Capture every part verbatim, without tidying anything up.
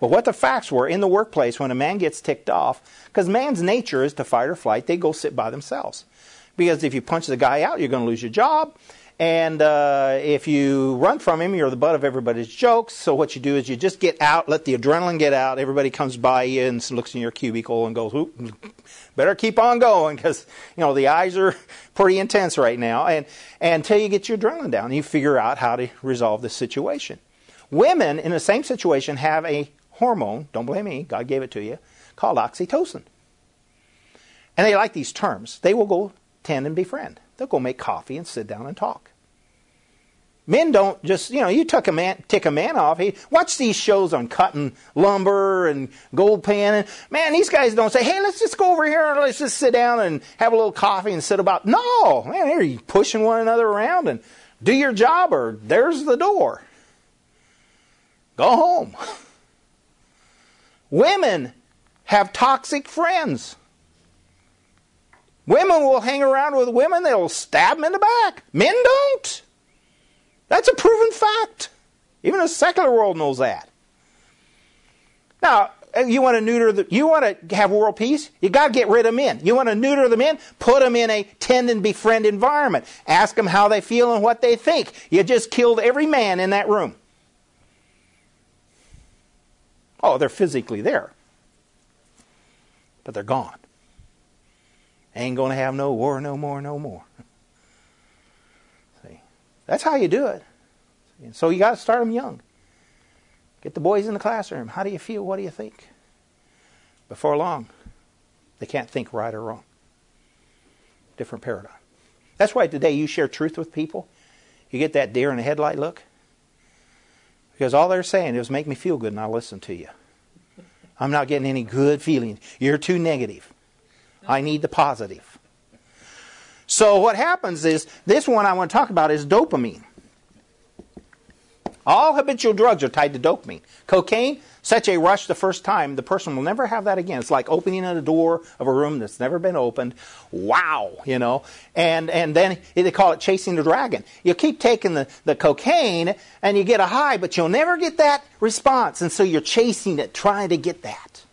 But what the facts were in the workplace when a man gets ticked off, because man's nature is to fight or flight, they go sit by themselves. Because if you punch the guy out, you're going to lose your job. And uh, if you run from him, you're the butt of everybody's jokes. So what you do is you just get out, let the adrenaline get out. Everybody comes by you and looks in your cubicle and goes, "Oop, better keep on going," because you know the eyes are pretty intense right now. And, and until you get your adrenaline down, you figure out how to resolve this situation. Women in the same situation have a hormone, don't blame me, God gave it to you, called oxytocin. And they like these terms. They will go tend and befriend. They'll go make coffee and sit down and talk. Men don't just, you know, you took a man, tick a man off. He, watch these shows on cutting lumber and gold panning. Man, these guys don't say, "Hey, let's just go over here and let's just sit down and have a little coffee and sit about." No, man, here you pushing one another around and do your job or there's the door. Go home. Women have toxic friends. Women will hang around with women, they'll stab them in the back. Men don't. That's a proven fact. Even the secular world knows that. Now, you want to neuter the, you want to have world peace? You got to get rid of men. You want to neuter the men? Put them in a tend and befriend environment. Ask them how they feel and what they think. You just killed every man in that room. Oh, they're physically there. But they're gone. Ain't going to have no war no more, no more. See, that's how you do it. And so you got to start them young. Get the boys in the classroom. How do you feel? What do you think? Before long, they can't think right or wrong. Different paradigm. That's why today you share truth with people. You get that deer in the headlight look. Because all they're saying is, "Make me feel good and I'll listen to you. I'm not getting any good feeling. You're too negative. I need the positive." So what happens is, this one I want to talk about is dopamine. All habitual drugs are tied to dopamine. Cocaine, such a rush the first time, the person will never have that again. It's like opening a door of a room that's never been opened. Wow, you know. And and then they call it chasing the dragon. You keep taking the, the cocaine and you get a high, but you'll never get that response. And so you're chasing it, trying to get that.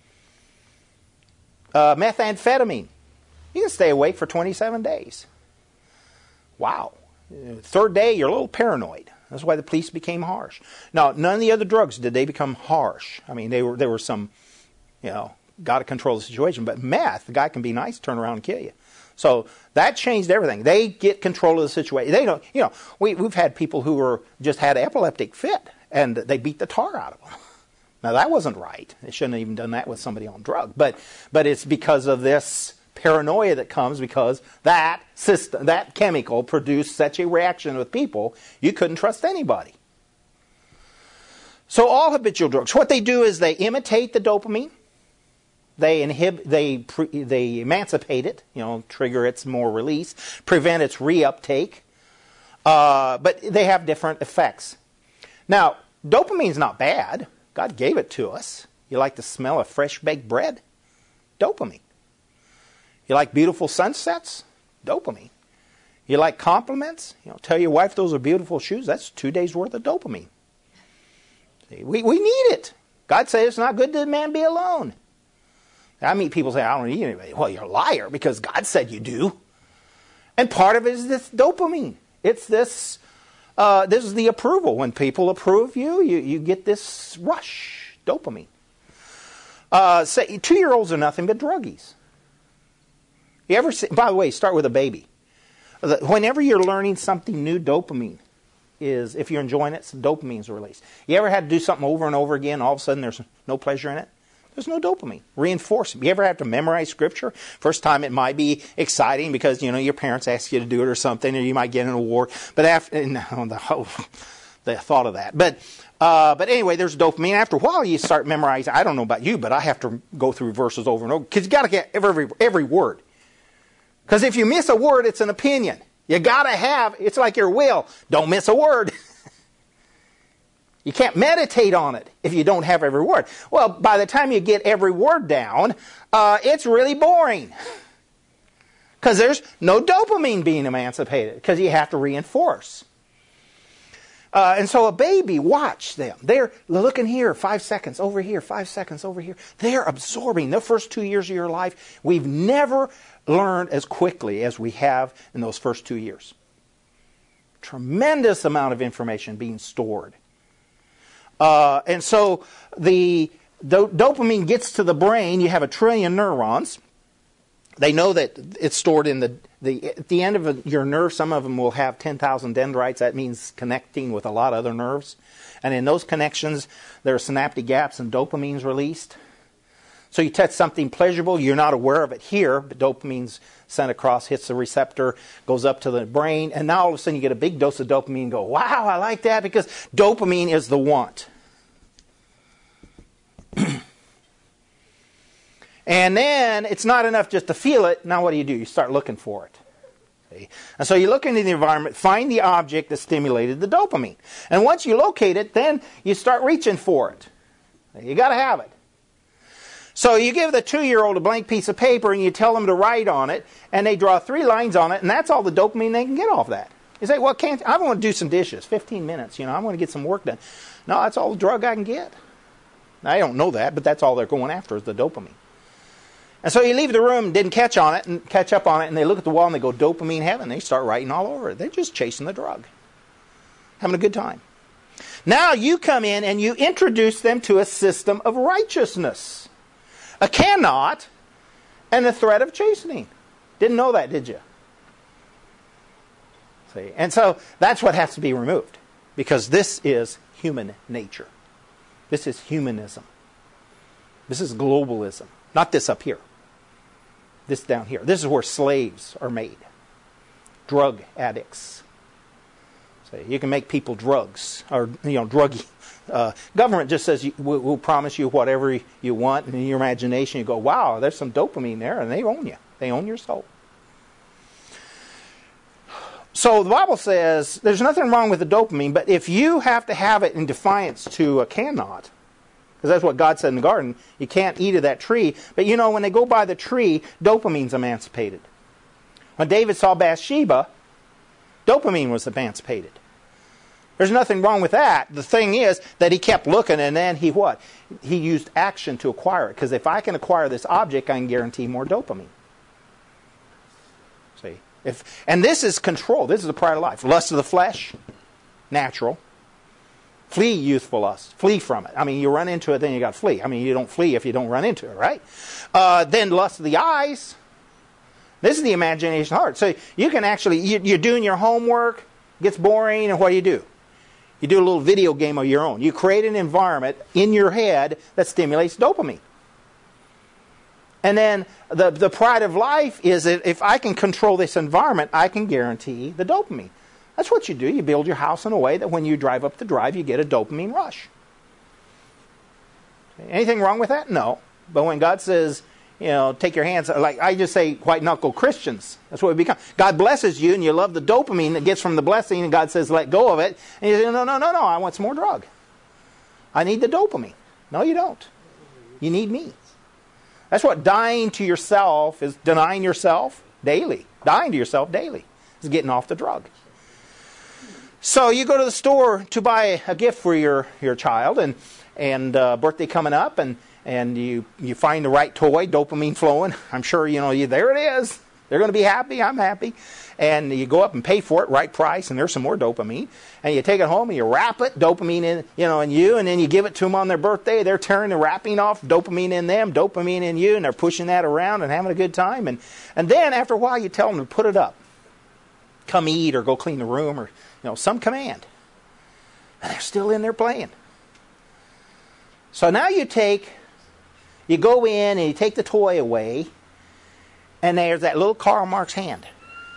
Uh, methamphetamine. You can stay awake for twenty-seven days. Wow. Third day, you're a little paranoid. That's why the police became harsh. Now, none of the other drugs did they become harsh. I mean, they were there were some, you know, got to control the situation. But meth, the guy can be nice, turn around and kill you. So that changed everything. They get control of the situation. They don't, you know, we, we've had people who were just had epileptic fit, and they beat the tar out of them. Now, that wasn't right. They shouldn't have even done that with somebody on drug. But but it's because of this paranoia that comes because that system, that chemical produced such a reaction with people, you couldn't trust anybody. So all habitual drugs, what they do is they imitate the dopamine. They inhibit, they pre, they emancipate it, you know, trigger its more release, prevent its reuptake. Uh, but they have different effects. Now, dopamine's not bad. God gave it to us. You like the smell of fresh baked bread? Dopamine. You like beautiful sunsets? Dopamine. You like compliments? You know, tell your wife those are beautiful shoes. That's two days worth of dopamine. See, we, we need it. God says it's not good that man be alone. I meet people say, "I don't need anybody." Well, you're a liar because God said you do. And part of it is this dopamine. It's this, uh, this is the approval. When people approve you, you, you get this rush, dopamine. Uh, say, two-year-olds are nothing but druggies. You ever see, by the way, start with a baby. Whenever you're learning something new, dopamine is, if you're enjoying it, some dopamine is released. You ever had to do something over and over again, all of a sudden there's no pleasure in it? There's no dopamine. Reinforce it. You ever have to memorize scripture? First time it might be exciting because, you know, your parents ask you to do it or something, or you might get an award. But after, no, the, oh, the thought of that. But uh, but anyway, there's dopamine. After a while, you start memorizing. I don't know about you, but I have to go through verses over and over because you got to get every every word. Because if you miss a word, it's an opinion. You got to have, it's like your will. Don't miss a word. You can't meditate on it if you don't have every word. Well, by the time you get every word down, uh, it's really boring. Because there's no dopamine being emancipated. Because you have to reinforce. Uh, and so a baby, watch them. They're looking here, five seconds, over here, five seconds, over here. They're absorbing the first two years of your life. We've never learned as quickly as we have in those first two years. Tremendous amount of information being stored. Uh, and so the do- dopamine gets to the brain. You have a trillion neurons. They know that it's stored in the, the at the end of a, your nerve, some of them will have ten thousand dendrites. That means connecting with a lot of other nerves. And in those connections, there are synaptic gaps and dopamine's released. So you touch something pleasurable, you're not aware of it here, but dopamine's sent across, hits the receptor, goes up to the brain, and now all of a sudden you get a big dose of dopamine and go, wow, I like that, because dopamine is the want. And then it's not enough just to feel it. Now what do you do? You start looking for it. See? And so you look into the environment, find the object that stimulated the dopamine. And once you locate it, then you start reaching for it. You got to have it. So you give the two-year-old a blank piece of paper and you tell them to write on it, and they draw three lines on it, and that's all the dopamine they can get off that. You say, well, can't I want to do some dishes, fifteen minutes, you know, I want to get some work done. No, that's all the drug I can get. Now, I don't know that, but that's all they're going after is the dopamine. And so you leave the room, didn't catch on it, and catch up on it, and they look at the wall and they go, dopamine heaven. They start writing all over it. They're just chasing the drug. Having a good time. Now you come in and you introduce them to a system of righteousness. A cannot and a threat of chastening. Didn't know that, did you? See? And so that's what has to be removed. Because this is human nature. This is humanism. This is globalism. Not this up here. This down here. This is where slaves are made. Drug addicts. So you can make people drugs. Or, you know, druggy. Uh, government just says, we'll, we'll promise you whatever you want. And in your imagination, you go, wow, there's some dopamine there. And they own you. They own your soul. So the Bible says there's nothing wrong with the dopamine. But if you have to have it in defiance to a cannot, because that's what God said in the garden. You can't eat of that tree. But you know, when they go by the tree, dopamine's emancipated. When David saw Bathsheba, dopamine was emancipated. There's nothing wrong with that. The thing is that he kept looking, and then he what? He used action to acquire it. Because if I can acquire this object, I can guarantee more dopamine. See? If, and this is control. This is the pride of life. Lust of the flesh, natural. Flee youthful lust. Flee from it. I mean, you run into it, then you got to flee. I mean, you don't flee if you don't run into it, right? Uh, then lust of the eyes. This is the imagination heart. So you can actually, you, you're doing your homework, gets boring, and what do you do? You do a little video game of your own. You create an environment in your head that stimulates dopamine. And then the, the pride of life is that if I can control this environment, I can guarantee the dopamine. That's what you do. You build your house in a way that when you drive up the drive, you get a dopamine rush. Anything wrong with that? No. But when God says, you know, take your hands, like I just say white-knuckle Christians. That's what we become. God blesses you and you love the dopamine that gets from the blessing, and God says, let go of it. And you say, no, no, no, no, I want some more drug. I need the dopamine. No, you don't. You need me. That's what dying to yourself is, denying yourself daily. Dying to yourself daily is getting off the drug. So you go to the store to buy a gift for your, your child, and and uh, birthday coming up, and, and you, you find the right toy, dopamine flowing. I'm sure, you know, you, there it is. They're going to be happy. I'm happy. And you go up and pay for it, right price, and there's some more dopamine. And you take it home and you wrap it, dopamine in, you know, in you, and then you give it to them on their birthday. They're tearing the wrapping off, dopamine in them, dopamine in you, and they're pushing that around and having a good time. And, and then after a while you tell them to put it up. Come eat or go clean the room or, you know, some command. And they're still in there playing. So now you take, you go in and you take the toy away, and there's that little Karl Marx hand.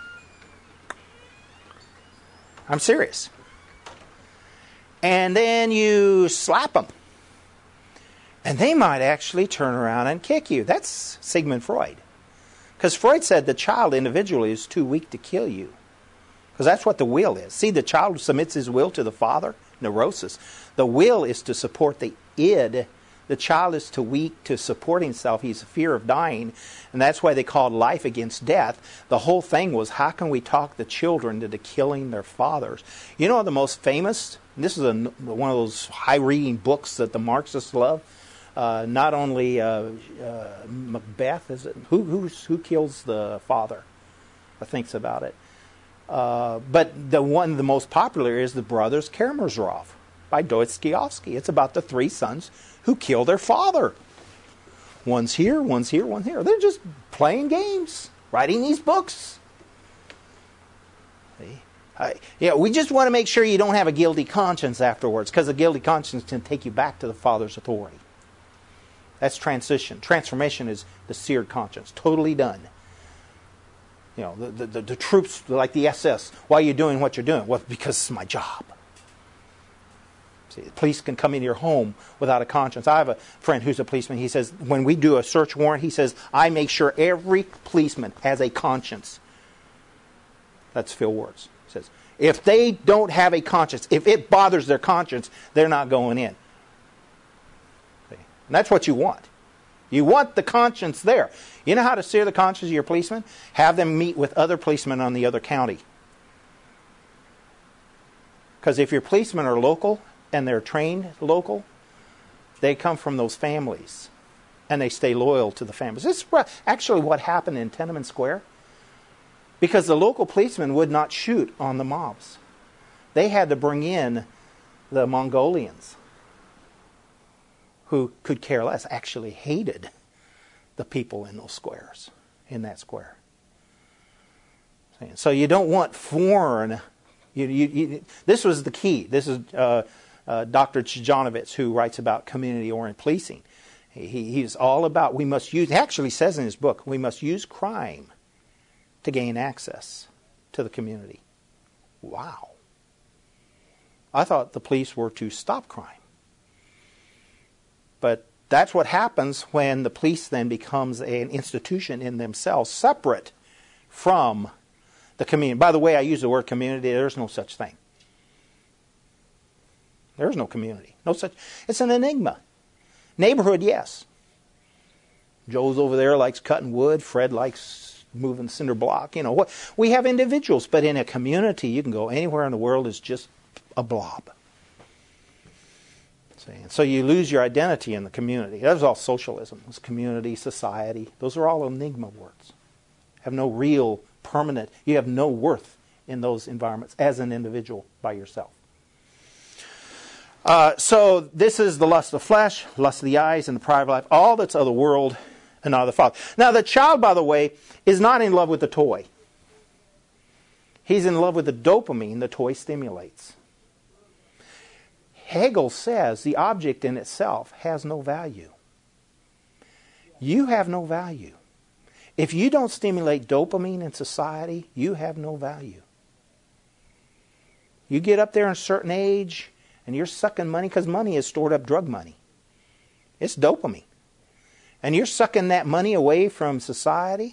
I'm serious. And then you slap them. And they might actually turn around and kick you. That's Sigmund Freud. Because Freud said the child individually is too weak to kill you. Because that's what the will is. See, the child submits his will to the father. Neurosis. The will is to support the id. The child is too weak to support himself. He's a fear of dying. And that's why they called life against death. The whole thing was, how can we talk the children into killing their fathers? You know the most famous And this is a, one of those high-reading books that the Marxists love. Uh, not only uh, uh, Macbeth, is it? Who who's, who kills the father? Or thinks about it. Uh, but the one, the most popular is The Brothers Karamazov by Dostoevsky. It's about the three sons who kill their father. One's here, one's here, one's here. They're just playing games, writing these books. See? I, yeah, we just want to make sure you don't have a guilty conscience afterwards, because a guilty conscience can take you back to the Father's authority. That's transition. Transformation is the seared conscience. Totally done. You know, the, the, the troops, like the S S, why are you doing what you're doing? Well, because it's my job. See, the police can come into your home without a conscience. I have a friend who's a policeman. He says, when we do a search warrant, he says, I make sure every policeman has a conscience. That's Phil Words. He says, if they don't have a conscience, if it bothers their conscience, they're not going in. And that's what you want. You want the conscience there. You know how to sear the conscience of your policeman? Have them meet with other policemen on the other county. Because if your policemen are local and they're trained local, they come from those families. And they stay loyal to the families. This is actually what happened in Tiananmen Square. Because the local policemen would not shoot on the mobs. They had to bring in the Mongolians, who could care less, actually hated the people in those squares, in that square. So you don't want foreign. You, you, you, this was the key. This is uh, uh, Doctor Chijanovich, who writes about community-oriented policing. He, he's all about, we must use, he actually says in his book, we must use crime to gain access to the community. Wow. I thought the police were to stop crime. But that's what happens when the police then becomes an institution in themselves, separate from the community. By the way, I use the word community. There's no such thing. There's no community. No such. It's an enigma. Neighborhood, yes. Joe's over there likes cutting wood. Fred likes moving cinder block. You know what? We have individuals, but in a community, you can go anywhere in the world. It's just a blob. And so you lose your identity in the community. That was all socialism. It was community, society. Those are all enigma words. Have no real permanent, you have no worth in those environments as an individual by yourself. Uh, so this is the lust of the flesh, lust of the eyes, and the pride of life. All that's of the world and not of the Father. Now the child, by the way, is not in love with the toy. He's in love with the dopamine the toy stimulates. Hegel says the object in itself has no value. You have no value. If you don't stimulate dopamine in society, you have no value. You get up there in a certain age and you're sucking money, because money is stored up drug money. It's dopamine. And you're sucking that money away from society,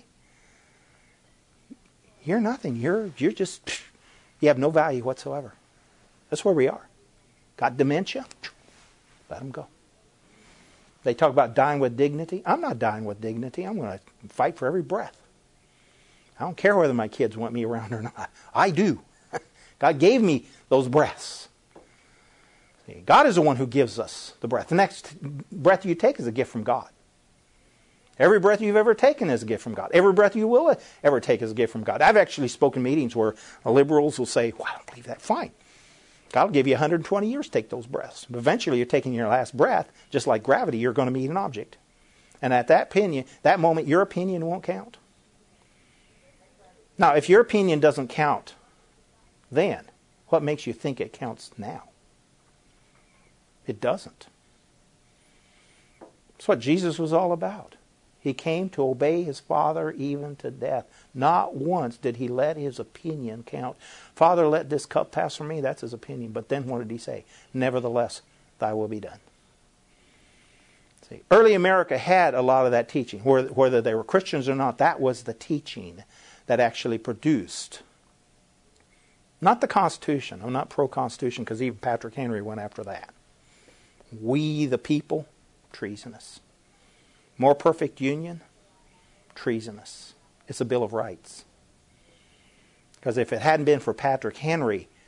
you're nothing. You're, you're just, you have no value whatsoever. That's where we are. Got dementia? Let them go. They talk about dying with dignity. I'm not dying with dignity. I'm going to fight for every breath. I don't care whether my kids want me around or not. I do. God gave me those breaths. See, God is the one who gives us the breath. The next breath you take is a gift from God. Every breath you've ever taken is a gift from God. Every breath you will ever take is a gift from God. I've actually spoken meetings where liberals will say, well, I don't believe that. Fine. God will give you one hundred twenty years to take those breaths. But eventually you're taking your last breath, just like gravity, you're going to meet an object. And at that opinion, that moment, your opinion won't count. Now, if your opinion doesn't count then, what makes you think it counts now? It doesn't. That's what Jesus was all about. He came to obey his Father even to death. Not once did he let his opinion count. Father, let this cup pass from me. That's his opinion. But then what did he say? Nevertheless, thy will be done. See, early America had a lot of that teaching. Whether they were Christians or not, that was the teaching that actually produced. Not the Constitution. I'm not pro-Constitution, because even Patrick Henry went after that. We the people, treasonous. More perfect union, treasonous. It's a Bill of Rights. Because if it hadn't been for Patrick Henry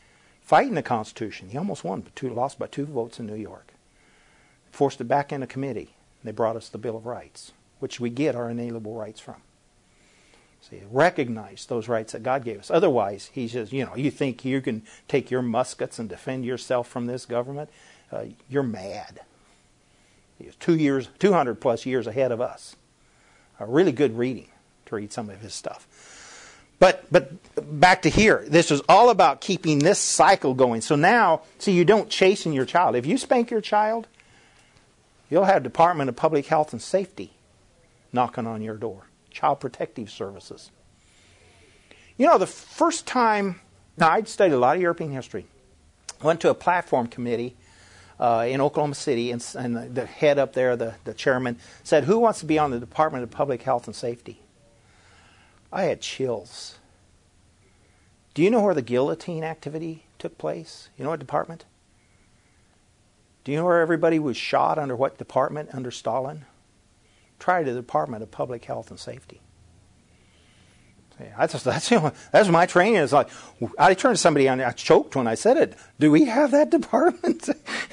fighting the Constitution. He almost won, but two, lost by two votes in New York. Forced it back into committee. They brought us the Bill of Rights, which we get our inalienable rights from. See, recognize those rights that God gave us. Otherwise, he says, you know, you think you can take your muskets and defend yourself from this government? Uh, you're mad. He was two years, two hundred plus years ahead of us. A really good reading to read some of his stuff. But but back to here. This is all about keeping this cycle going. So now, see, you don't chasten your child. If you spank your child, you'll have Department of Public Health and Safety knocking on your door. Child Protective Services. You know, the first time, now I'd studied a lot of European history. Went to a platform committee uh, in Oklahoma City, and, and the, the head up there, the, the chairman, said, who wants to be on the Department of Public Health and Safety? I had chills. Do you know where the guillotine activity took place? You know what department? Do you know where everybody was shot under what department under Stalin? Try the Department of Public Health and Safety. Yeah, that's that's, you know, that's my training. It's like I turned to somebody and I choked when I said it. Do we have that department?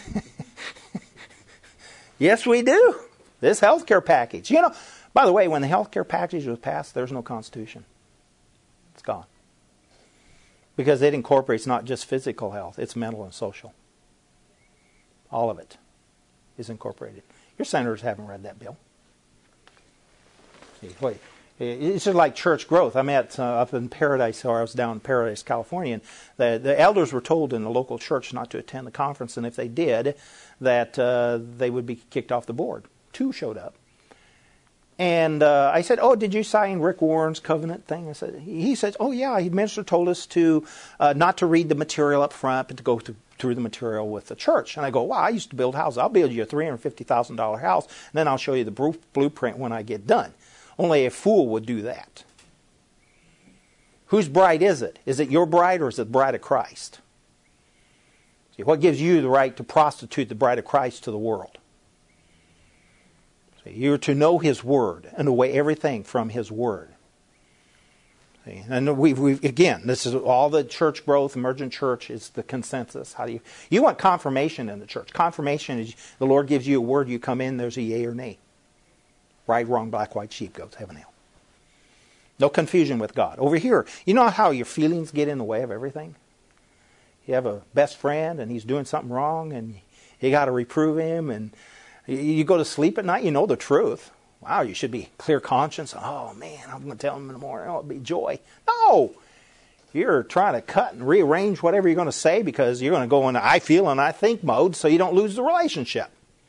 Yes, we do. This healthcare package. You know, by the way, when the healthcare package was passed, there's no Constitution. It's gone. Because it incorporates not just physical health, it's mental and social. All of it is incorporated. Your senators haven't read that bill. Wait, it's just like church growth. I'm at uh, up in Paradise, or I was down in Paradise, California, and the, the elders were told in the local church not to attend the conference, and if they did, that uh, they would be kicked off the board. Two showed up. And uh, I said, oh, did you sign Rick Warren's covenant thing? I said, he says, oh, yeah, the minister told us to uh, not to read the material up front, but to go to, through the material with the church. And I go, wow, I used to build houses. I'll build you a three hundred fifty thousand dollars house, and then I'll show you the blueprint when I get done. Only a fool would do that. Whose bride is it? Is it your bride, or is it the bride of Christ? See, what gives you the right to prostitute the bride of Christ to the world? See, you're to know His Word and away everything from His Word. See, and we've, we've again, this is all the church growth, emergent church is the consensus. How do you you want confirmation in the church? Confirmation is the Lord gives you a word, you come in, there's a yea or nay. Right, wrong, black, white, sheep, goats, heaven, hell. No confusion with God. Over here, you know how your feelings get in the way of everything? You have a best friend and he's doing something wrong and you got to reprove him, and you go to sleep at night, you know the truth. Wow, you should be clear conscience. Oh man, I'm going to tell him in the morning. Oh, it'll be joy. No! You're trying to cut and rearrange whatever you're going to say because you're going to go into I feel and I think mode so you don't lose the relationship.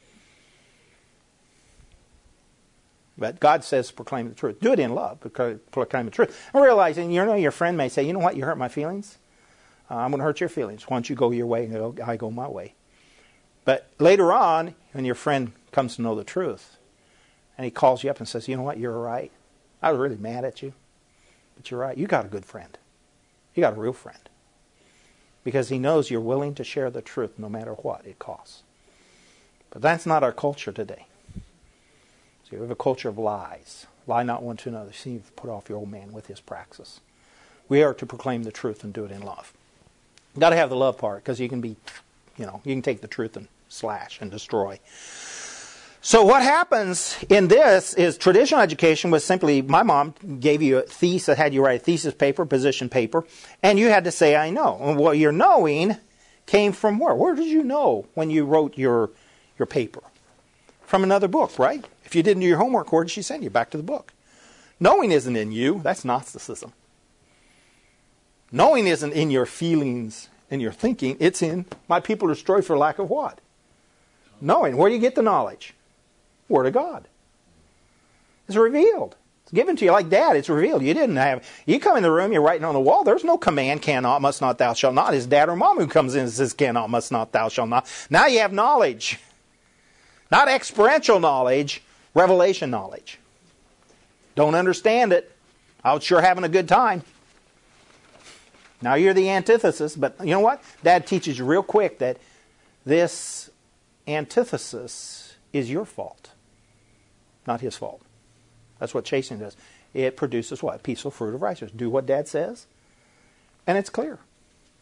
But God says proclaim the truth. Do it in love, proclaim the truth. And realizing, you know, your friend may say, you know what, you hurt my feelings. Uh, I'm going to hurt your feelings. Why don't you go your way and I go my way. But later on, when your friend comes to know the truth, and he calls you up and says, you know what, you're right. I was really mad at you, but you're right. You got a good friend. You got a real friend. Because he knows you're willing to share the truth no matter what it costs. But that's not our culture today. So we have a culture of lies. Lie not one to another. See, you've put off your old man with his praxis. We are to proclaim the truth and do it in love. You've got to have the love part, because you can be, you know, you can take the truth and slash and destroy. So what happens in this is traditional education was simply, my mom gave you a thesis that had you write a thesis paper, position paper, and you had to say, I know. And what you're knowing came from where? Where did you know when you wrote your your paper? From another book, right? If you didn't do your homework, where did she send you? Back to the book. Knowing isn't in you. That's Gnosticism. Knowing isn't in your feelings and your thinking. It's in, my people are destroyed for lack of what? Knowing. Where do you get the knowledge? Word of God. It's revealed. It's given to you like Dad. It's revealed. You didn't have, you come in the room, you're writing on the wall. There's no command, cannot, must not, thou shalt not. It's Dad or Mom who comes in and says, cannot, must not, thou shalt not. Now you have knowledge. Not experiential knowledge, revelation knowledge. Don't understand it. I was sure having a good time. Now you're the antithesis, but you know what? Dad teaches you real quick that this antithesis is your fault, not his fault. That's what chastening does. It produces what? Peaceful fruit of righteousness. Do what Dad says, and it's clear.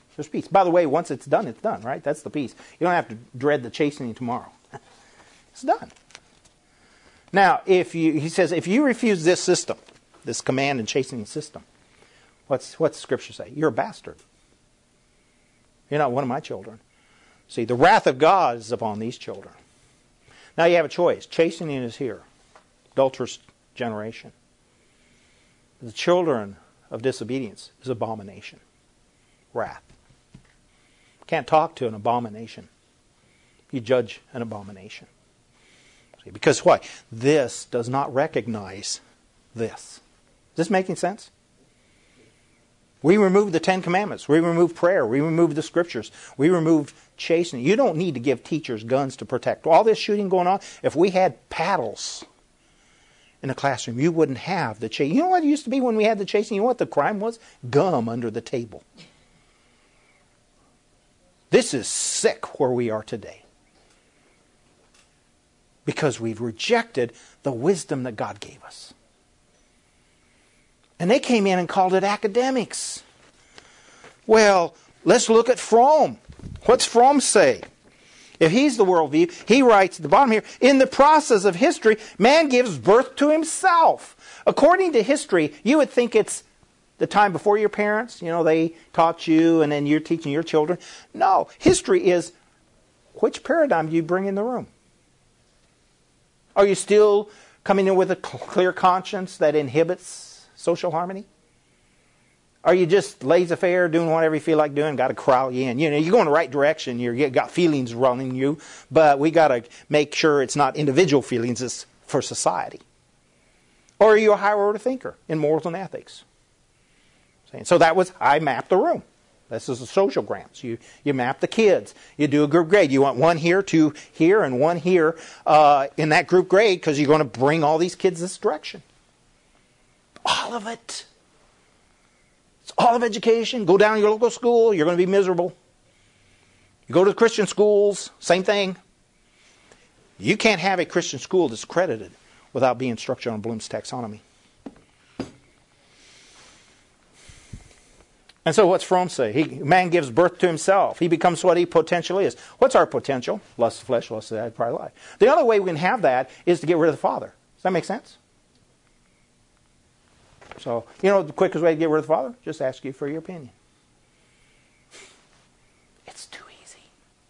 There's peace. By the way, once it's done, it's done, right? That's the peace. You don't have to dread the chastening tomorrow. It's done. Now, if you, he says, if you refuse this system, this command and chastening system, what's what's Scripture say? You're a bastard. You're not one of my children. See, the wrath of God is upon these children. Now you have a choice. Chastening is here. Adulterous generation. The children of disobedience is abomination. Wrath. Can't talk to an abomination. You judge an abomination. See, because why? This does not recognize this. Is this making sense? We removed the Ten Commandments. We removed prayer. We removed the Scriptures. We removed chastening. You don't need to give teachers guns to protect. All this shooting going on, if we had paddles in the classroom, you wouldn't have the chastening. You know what it used to be when we had the chastening? You know what the crime was? Gum under the table. This is sick where we are today. Because we've rejected the wisdom that God gave us. And they came in and called it academics. Well, let's look at Fromm. What's Fromm say? If he's the worldview, he writes at the bottom here, in the process of history, man gives birth to himself. According to history, you would think it's the time before your parents. You know, they taught you and then you're teaching your children. No, history is which paradigm do you bring in the room? Are you still coming in with a clear conscience that inhibits social harmony? Are you just laissez-faire, doing whatever you feel like doing? Got to corral you in. You know, you're going the right direction. You're, you got feelings running you, but we got to make sure it's not individual feelings; it's for society. Or are you a higher order thinker in morals and ethics? So that was I mapped the room. This is the social grams. You you map the kids. You do a group grade. You want one here, two here, and one here uh, in that group grade because you're going to bring all these kids this direction. All of it. It's all of education. Go down to your local school, you're going to be miserable. You go to the Christian schools, same thing. You can't have a Christian school that's accredited without being structured on Bloom's taxonomy. And so what's Fromm say? He, man gives birth to himself. He becomes what he potentially is. What's our potential? Lust of flesh, lust of the eye, pride of life. The other way we can have that is to get rid of the Father. Does that make sense? So, you know the quickest way to get rid of the Father? Just ask you for your opinion. It's too easy.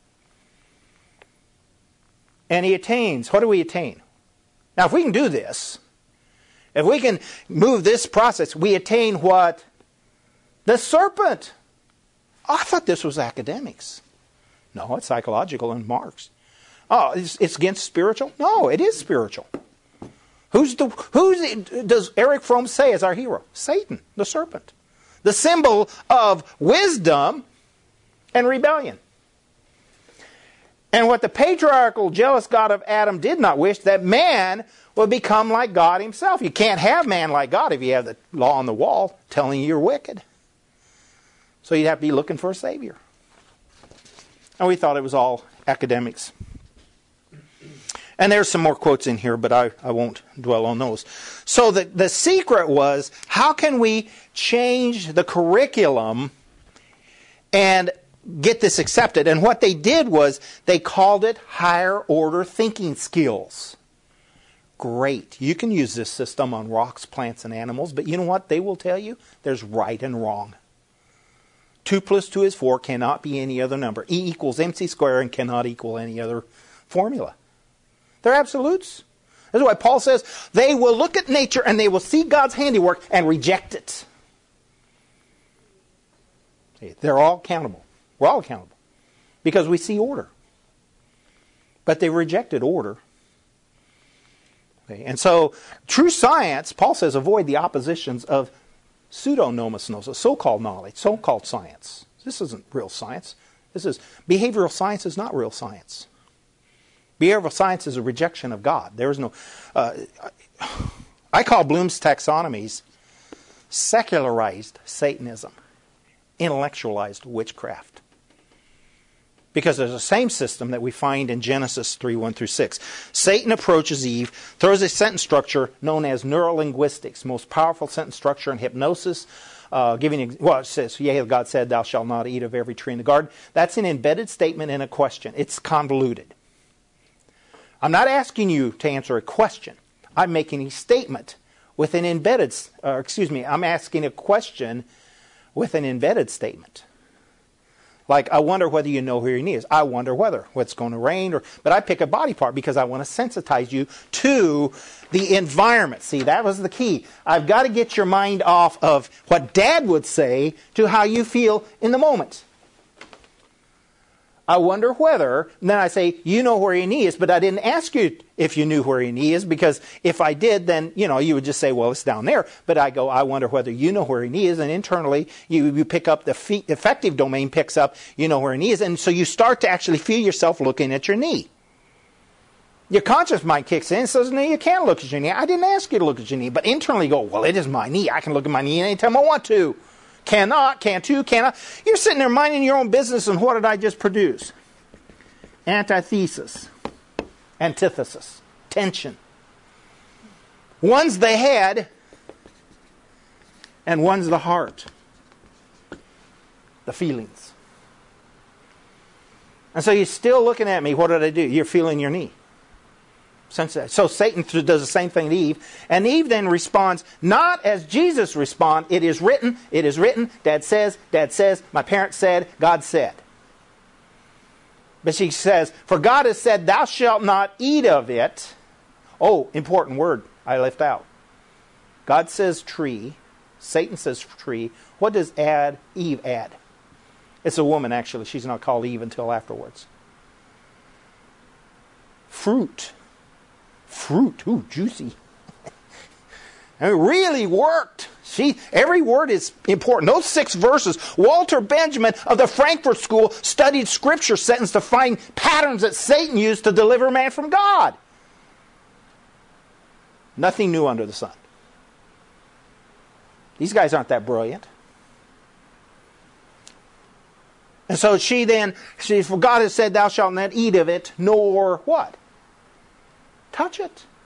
And he attains. What do we attain? Now, if we can do this, if we can move this process, we attain what? The serpent. Oh, I thought this was academics. No, it's psychological and Marx. Oh, it's, it's against spiritual? No, it is spiritual. Who's the who's does Erich Fromm say is our hero? Satan, the serpent. The symbol of wisdom and rebellion. And what the patriarchal, jealous God of Adam did not wish, that man would become like God himself. You can't have man like God if you have the law on the wall telling you you're wicked. So you'd have to be looking for a Savior. And we thought it was all academics. And there's some more quotes in here, but I, I won't dwell on those. So the, the secret was, how can we change the curriculum and get this accepted? And what they did was, they called it higher order thinking skills. Great. You can use this system on rocks, plants, and animals, but you know what they will tell you? There's right and wrong. two plus two is four, cannot be any other number. E equals mc squared and cannot equal any other formula. They're absolutes. That's why Paul says they will look at nature and they will see God's handiwork and reject it. See, they're all accountable. We're all accountable. Because we see order. But they rejected order. Okay, and so, true science, Paul says, avoid the oppositions of pseudo-nomos, so-called knowledge, so-called science. This isn't real science. This is behavioral science is not real science. Behavioral science is a rejection of God. There is no. Uh, I call Bloom's taxonomies secularized Satanism, intellectualized witchcraft. Because there's the same system that we find in Genesis three, one through six. Satan approaches Eve, throws a sentence structure known as neurolinguistics, most powerful sentence structure in hypnosis, uh, giving, well, it says, yea, God said, thou shalt not eat of every tree in the garden. That's an embedded statement in a question. It's convoluted. I'm not asking you to answer a question. I'm making a statement with an embedded, uh, excuse me, I'm asking a question with an embedded statement. Like, I wonder whether you know where your knee is. I wonder whether what's going to rain. Or, but I pick a body part because I want to sensitize you to the environment. See, that was the key. I've got to get your mind off of what Dad would say to how you feel in the moment. I wonder whether, and then I say, you know where your knee is, but I didn't ask you if you knew where your knee is, because if I did, then, you know, you would just say, well, it's down there. But I go, I wonder whether you know where your knee is, and internally, you, you pick up, the fe- affective domain picks up, you know where your knee is, and so you start to actually feel yourself looking at your knee. Your conscious mind kicks in and says, no, you can't look at your knee. I didn't ask you to look at your knee, but internally go, well, it is my knee. I can look at my knee anytime I want to. Cannot, can't to, cannot. You're sitting there minding your own business, and what did I just produce? Antithesis, antithesis, tension. One's the head, and one's the heart, the feelings. And so you're still looking at me. What did I do? You're feeling your knee. So Satan does the same thing to Eve. And Eve then responds, not as Jesus responded. It is written, it is written. Dad says, Dad says, my parents said, God said. But she says, for God has said, thou shalt not eat of it. Oh, important word I left out. God says tree. Satan says tree. What does add, Eve add? It's a woman, actually. She's not called Eve until afterwards. Fruit. Fruit. Ooh, juicy. And it really worked. See, every word is important. Those six verses, Walter Benjamin of the Frankfurt School studied scripture sentence to find patterns that Satan used to deliver man from God. Nothing new under the sun. These guys aren't that brilliant. And so she then, she, for God has said, thou shalt not eat of it, nor what? Touch it.